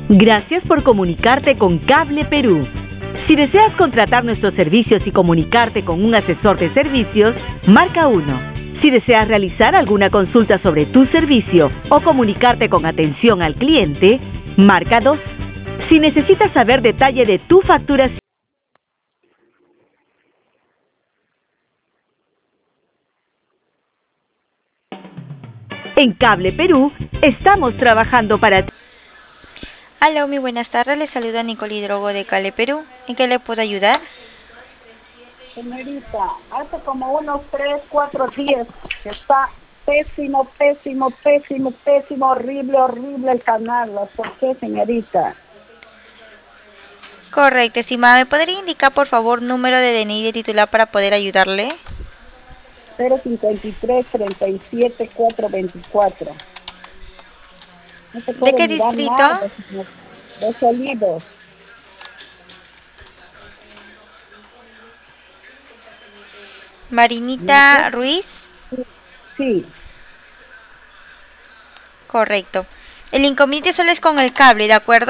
Gracias por comunicarte con Cable Perú. Si deseas contratar nuestros servicios y comunicarte con un asesor de servicios, marca 1. Si deseas realizar alguna consulta sobre tu servicio o comunicarte con atención al cliente, marca 2. Si necesitas saber detalle de tu facturación, en Cable Perú estamos trabajando para ti. Aló, muy buenas tardes, les saluda Nicole Hidrogo de Cable Perú. ¿En qué le puedo ayudar? Señorita, hace como unos 3, 4 días que está pésimo, pésimo, pésimo, pésimo, horrible, horrible el canal. ¿Por qué, señorita? Correcto, estimada. ¿Me podría indicar, por favor, número de DNI de titular para poder ayudarle? 053 37 424. No se ¿De puede qué mirar distrito? nada, señor. Los Olivos. Marinita Ruiz. Sí. Correcto. El inconveniente solo es con el cable, ¿de acuerdo?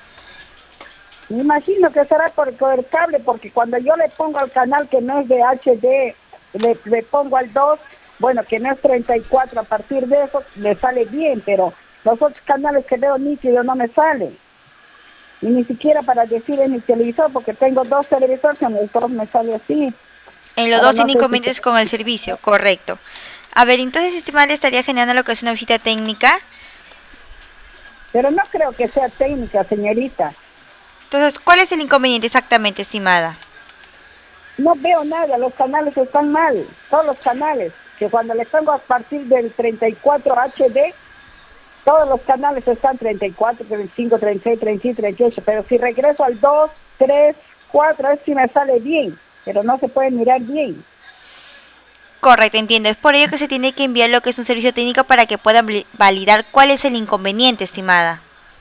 Me imagino que será por el cable, porque cuando yo le pongo al canal que no es de HD, le pongo al 2, bueno, que no es 34, a partir de eso me sale bien, pero los otros canales que veo nítido no me salen. Y ni siquiera para decir en mi televisor, porque tengo 2 televisores, en los 2 me sale así. En los Ahora dos no tiene sé si... inconvenientes con el servicio, correcto. A ver, entonces, estimada, le estaría generando lo que es una visita técnica. Pero no creo que sea técnica, señorita. Entonces, ¿cuál es el inconveniente exactamente, estimada? No veo nada, los canales están mal, todos los canales, que cuando les pongo a partir del 34 HD, todos los canales están 34, 35, 36, 37, 38, pero si regreso al 2, 3, 4, es si me sale bien, pero no se puede mirar bien. Correcto, entiendo. Es por ello que se tiene que enviar lo que es un servicio técnico para que puedan validar cuál es el inconveniente, estimada.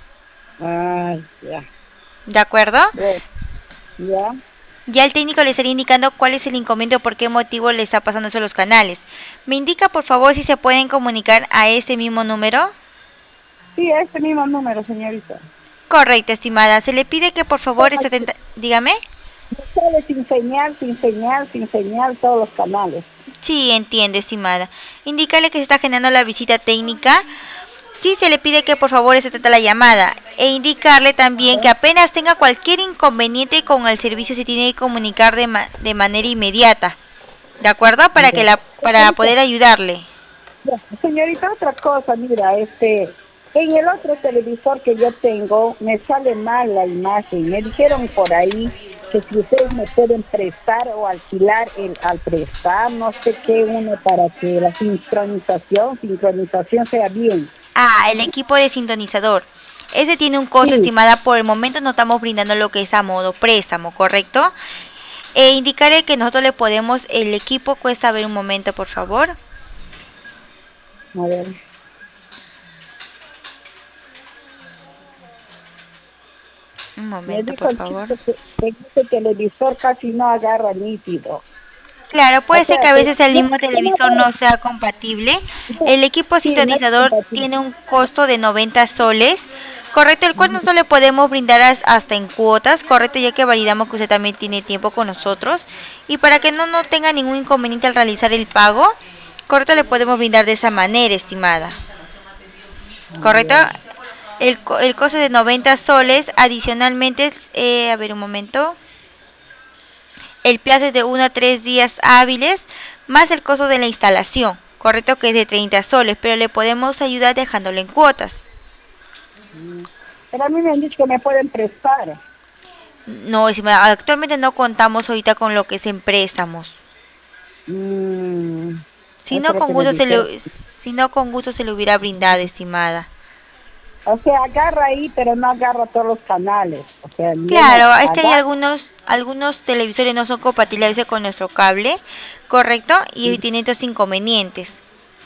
Ay, ya. ¿De acuerdo? Bueno, ya. Ya el técnico le estaría indicando cuál es el inconveniente o por qué motivo le está pasando eso a los canales. ¿Me indica, por favor, si se pueden comunicar a este mismo número? Sí, a este mismo número, señorita. Correcto, estimada. Se le pide que, por favor, esté atenta. Dígame. Me sale sin señal, sin señal, sin señal, todos los canales. Sí, entiende, estimada. Indícale que se está generando la visita técnica. Sí, se le pide que por favor se atenta a la llamada e indicarle también que apenas tenga cualquier inconveniente con el servicio se tiene que comunicar de manera inmediata, ¿de acuerdo? Ya. Para poder ayudarle. Ya, señorita, otra cosa, mira, en el otro televisor que yo tengo me sale mal la imagen. Me dijeron por ahí que si ustedes me pueden prestar o alquilar al prestar, no sé qué, uno para que la sincronización sea bien. Ah, el equipo de sintonizador. Ese tiene un costo, Sí, estimada, por el momento no estamos brindando lo que es a modo préstamo, ¿correcto? E indicaré que nosotros le podemos, el equipo cuesta, a ver un momento, por favor. a ver. Un Me momento, dijo por el favor. chico que este televisor casi no agarra nítido. Claro, O puede ser sea, que a que veces el no, mismo que no televisor agarra. no sea compatible. El equipo Sí, no es sintonizador compatible. tiene un costo de 90 soles, correcto, el cual nosotros le podemos brindar hasta en cuotas, correcto, ya que validamos que usted también tiene tiempo con nosotros. Y para que no tenga ningún inconveniente al realizar el pago, correcto, le podemos brindar de esa manera, estimada. Correcto, el costo de 90 soles, adicionalmente, a ver un momento. El plazo es de 1 a 3 días hábiles, más el costo de la instalación, correcto, que es de 30 soles, pero le podemos ayudar dejándolo en cuotas. Pero a mí me han dicho que me pueden prestar. No, actualmente no contamos ahorita con lo que es en préstamos. Si Eso no, es lo con que me gusto dijeron. si no, con gusto se le hubiera brindado, estimada. O sea, agarra ahí, pero no agarra todos los canales. O sea, viene, Claro, es que hay agarra. algunos televisores no son compatibles a veces con nuestro cable, correcto, y tienen estos inconvenientes.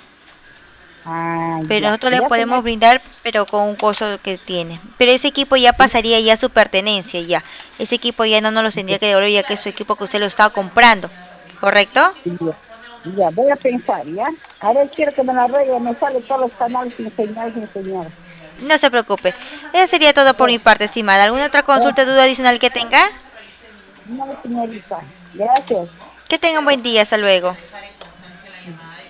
Ah, Pero ya. nosotros le Ya, podemos señor. brindar, pero con un costo que tiene. Pero ese equipo ya pasaría ya su pertenencia, ya. Ese equipo ya no nos lo tendría que devolver, ya que es su equipo que usted lo estaba comprando, ¿correcto? Ya, ya, voy a pensar, ¿ya? A ver, quiero que me la arregle, me sale todos los canales sin señal, sin señal. No se preocupe. Eso sería todo por mi parte, estimada. ¿Alguna otra consulta o duda adicional que tenga? No, señorita. Gracias. Que tenga un buen día. Hasta luego.